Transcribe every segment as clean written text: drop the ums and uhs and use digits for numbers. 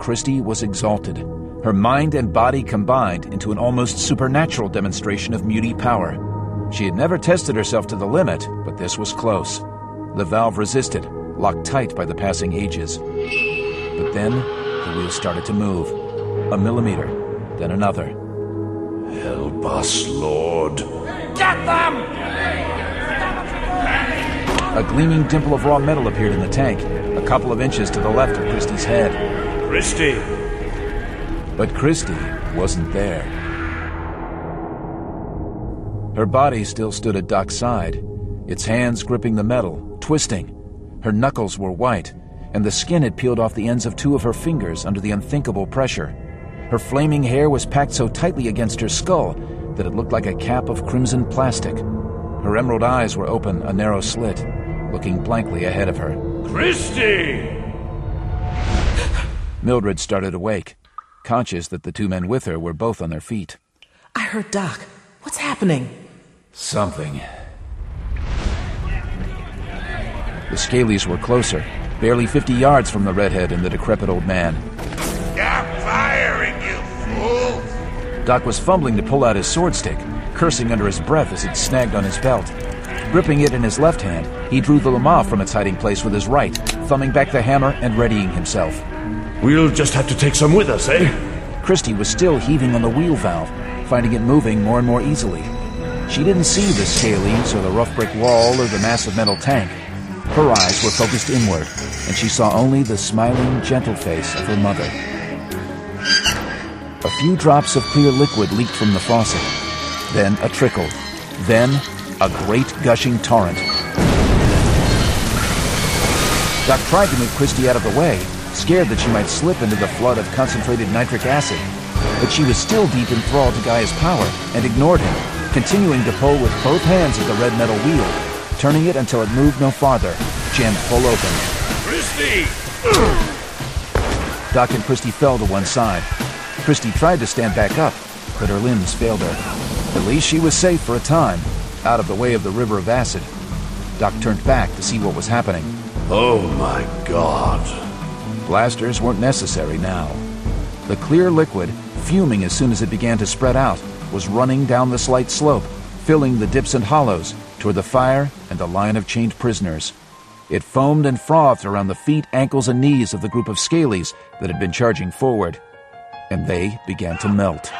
Christie was exalted. Her mind and body combined into an almost supernatural demonstration of mutie power. She had never tested herself to the limit, but this was close. The valve resisted, locked tight by the passing ages. But then, the wheel started to move. A millimeter, then another. Help us, Lord. Get them! A gleaming dimple of raw metal appeared in the tank, a couple of inches to the left of Christie's head. Christie! But Christie wasn't there. Her body still stood at Doc's side, its hands gripping the metal, twisting. Her knuckles were white, and the skin had peeled off the ends of two of her fingers under the unthinkable pressure. Her flaming hair was packed so tightly against her skull that it looked like a cap of crimson plastic. Her emerald eyes were open, a narrow slit, looking blankly ahead of her. Christie! Mildred started awake, conscious that the two men with her were both on their feet. I heard Doc. What's happening? Something. The Scalies were closer, barely 50 yards from the redhead and the decrepit old man. Stop firing, you fool! Doc was fumbling to pull out his sword stick, cursing under his breath as it snagged on his belt. Gripping it in his left hand, he drew the lama from its hiding place with his right, thumbing back the hammer and readying himself. We'll just have to take some with us, eh? Christie was still heaving on the wheel valve, finding it moving more and more easily. She didn't see the Scalies or the rough brick wall or the massive metal tank. Her eyes were focused inward, and she saw only the smiling, gentle face of her mother. A few drops of clear liquid leaked from the faucet. Then a trickle. Then a great gushing torrent. Doc tried to move Christie out of the way, scared that she might slip into the flood of concentrated nitric acid. But she was still deep enthralled to Gaia's power and ignored him, continuing to pull with both hands at the red metal wheel, turning it until it moved no farther, jammed full open. Christie! Doc and Christie fell to one side. Christie tried to stand back up, but her limbs failed her. At least she was safe for a time, out of the way of the river of acid. Doc turned back to see what was happening. Oh my God. Blasters weren't necessary now. The clear liquid, fuming as soon as it began to spread out, was running down the slight slope, filling the dips and hollows toward the fire and the line of chained prisoners. It foamed and frothed around the feet, ankles, and knees of the group of Scalies that had been charging forward, and they began to melt.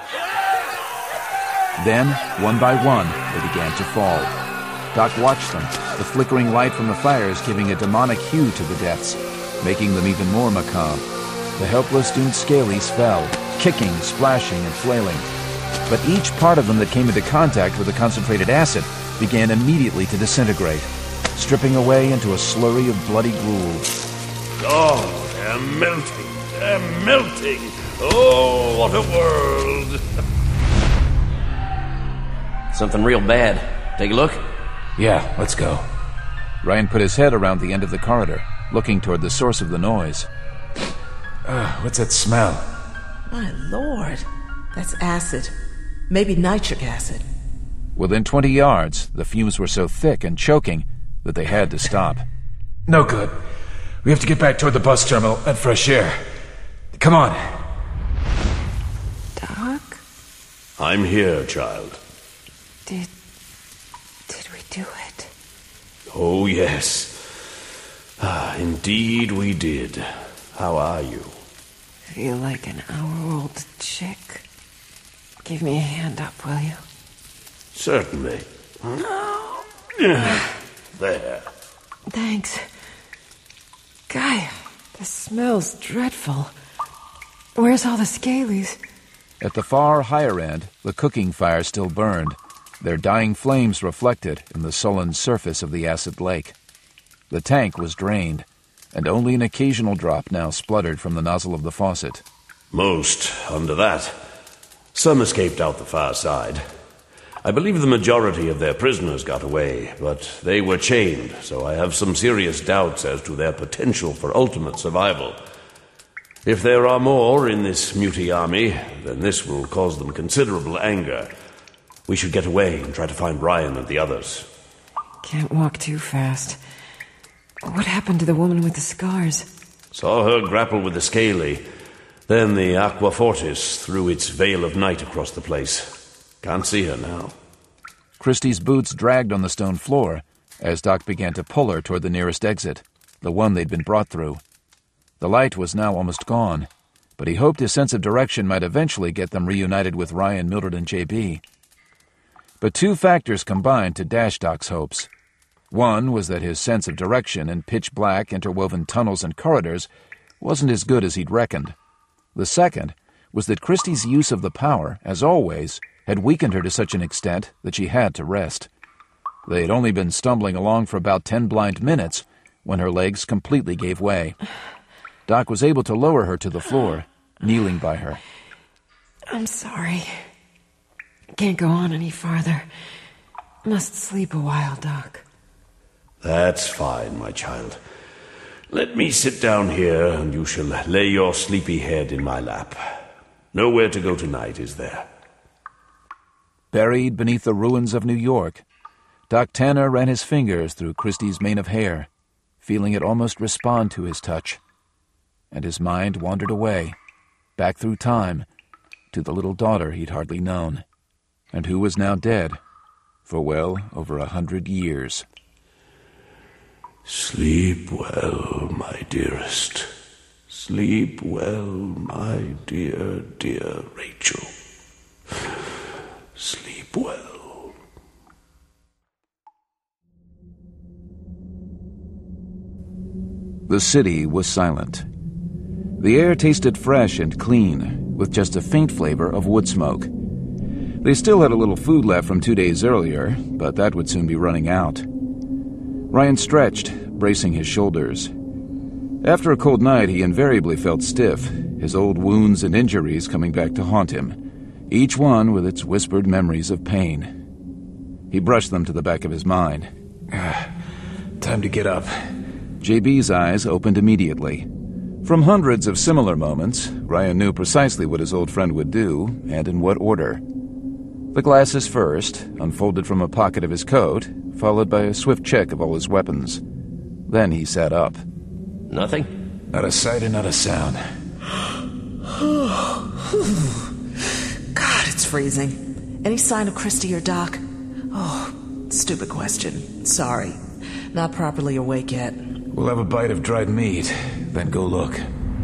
Then, one by one, they began to fall. Doc watched them, the flickering light from the fires giving a demonic hue to the deaths, making them even more macabre. The helpless doomed Scalies fell, kicking, splashing, and flailing. But each part of them that came into contact with the concentrated acid began immediately to disintegrate, stripping away into a slurry of bloody gruel. Oh, they're melting. They're melting. Oh, what a world. Something real bad. Take a look? Yeah, let's go. Ryan put his head around the end of the corridor, looking toward the source of the noise. What's that smell? My lord. That's acid. Maybe nitric acid. Within 20 yards, the fumes were so thick and choking that they had to stop. No good. We have to get back toward the bus terminal and fresh air. Come on. Doc? I'm here, child. Did we do it? Oh, yes. Indeed we did. How are you? Feel like an hour-old chick. Give me a hand up, will you? Certainly. There. Thanks. Gaia, the smell's dreadful. Where's all the Scalies? At the far higher end, the cooking fire still burned, their dying flames reflected in the sullen surface of the acid lake. The tank was drained, and only an occasional drop now spluttered from the nozzle of the faucet. Most under that. Some escaped out the far side. I believe the majority of their prisoners got away, but they were chained, so I have some serious doubts as to their potential for ultimate survival. If there are more in this mutie army, then this will cause them considerable anger. We should get away and try to find Ryan and the others. Can't walk too fast. What happened to the woman with the scars? Saw her grapple with the Scaly, Then the Aqua Fortis threw its veil of night across the place. Can't see her now. Christie's boots dragged on the stone floor as Doc began to pull her toward the nearest exit, the one they'd been brought through. The light was now almost gone, but he hoped his sense of direction might eventually get them reunited with Ryan, Mildred, and JB. But two factors combined to dash Doc's hopes. One was that his sense of direction in pitch-black, interwoven tunnels and corridors wasn't as good as he'd reckoned. The second was that Christie's use of the power, as always, had weakened her to such an extent that she had to rest. They had only been stumbling along for about 10 blind minutes when her legs completely gave way. Doc was able to lower her to the floor, kneeling by her. I'm sorry. Can't go on any farther. Must sleep a while, Doc. That's fine, my child. Let me sit down here, and you shall lay your sleepy head in my lap. Nowhere to go tonight, is there? Buried beneath the ruins of New York, Doc Tanner ran his fingers through Christie's mane of hair, feeling it almost respond to his touch. And his mind wandered away, back through time, to the little daughter he'd hardly known, and who was now dead, for well over 100 years. Sleep well, my dearest. Sleep well, my dear, dear Rachel. Sleep well. The city was silent. The air tasted fresh and clean, with just a faint flavor of wood smoke. They still had a little food left from 2 days earlier, but that would soon be running out. Ryan stretched, bracing his shoulders. After a cold night, he invariably felt stiff, his old wounds and injuries coming back to haunt him, each one with its whispered memories of pain. He brushed them to the back of his mind. Time to get up. JB's eyes opened immediately. From hundreds of similar moments, Ryan knew precisely what his old friend would do, and in what order. The glasses first, unfolded from a pocket of his coat, followed by a swift check of all his weapons. Then he sat up. Nothing? Not a sight and not a sound. God, it's freezing. Any sign of Christie or Doc? Oh, stupid question. Sorry. Not properly awake yet. We'll have a bite of dried meat, then go look.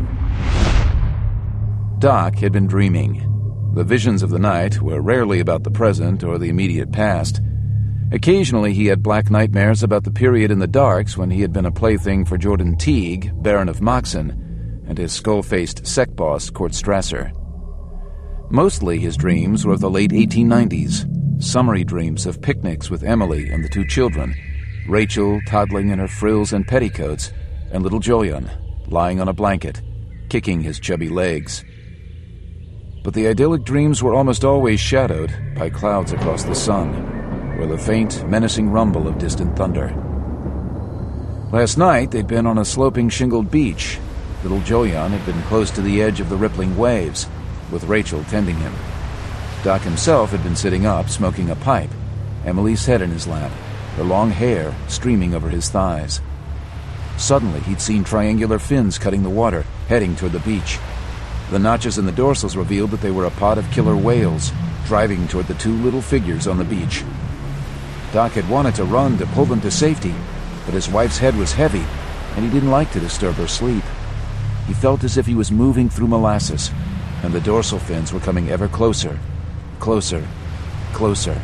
Doc had been dreaming. The visions of the night were rarely about the present or the immediate past. Occasionally he had black nightmares about the period in the Darks when he had been a plaything for Jordan Teague, Baron of Moxon, and his skull-faced sect boss, Court Strasser. Mostly his dreams were of the late 1890s, summery dreams of picnics with Emily and the two children, Rachel toddling in her frills and petticoats, and little Joyan lying on a blanket, kicking his chubby legs. But the idyllic dreams were almost always shadowed by clouds across the sun, or the faint, menacing rumble of distant thunder. Last night they'd been on a sloping shingled beach. Little Joyan had been close to the edge of the rippling waves, with Rachel tending him. Doc himself had been sitting up, smoking a pipe, Emily's head in his lap, her long hair streaming over his thighs. Suddenly he'd seen triangular fins cutting the water, heading toward the beach. The notches in the dorsals revealed that they were a pod of killer whales, driving toward the two little figures on the beach. Doc had wanted to run to pull them to safety, but his wife's head was heavy, and he didn't like to disturb her sleep. He felt as if he was moving through molasses, and the dorsal fins were coming ever closer, closer, closer.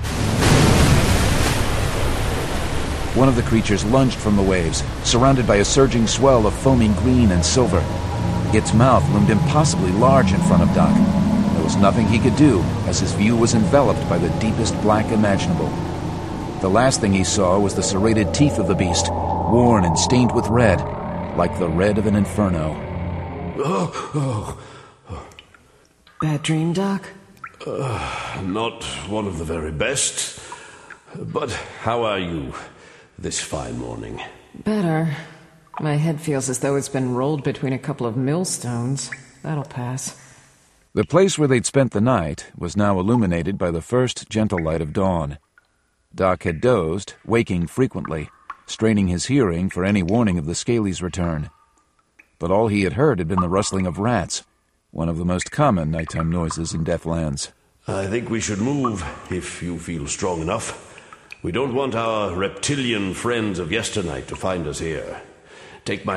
One of the creatures lunged from the waves, surrounded by a surging swell of foaming green and silver. Its mouth loomed impossibly large in front of Doc. There was nothing he could do, as his view was enveloped by the deepest black imaginable. The last thing he saw was the serrated teeth of the beast, worn and stained with red, like the red of an inferno. Bad dream, Doc? Not one of the very best. But how are you this fine morning? Better. My head feels as though it's been rolled between a couple of millstones. That'll pass. The place where they'd spent the night was now illuminated by the first gentle light of dawn. Doc had dozed, waking frequently, straining his hearing for any warning of the Scalies' return. But all he had heard had been the rustling of rats, one of the most common nighttime noises in Deathlands. I think we should move, if you feel strong enough. We don't want our reptilian friends of yesternight to find us here. Take my